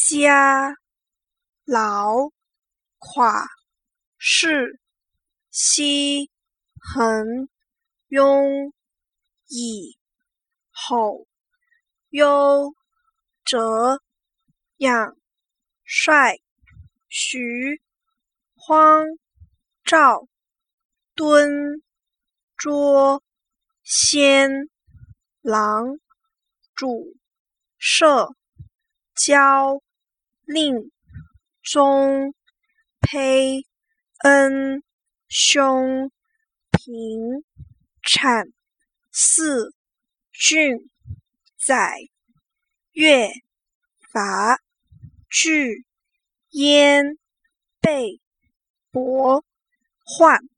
家劳垮士希恒庸以吼忧折养帅徐荒赵敦卓先郎主摄交令宗胚恩兄平产四郡宰越伐拒燕备伯患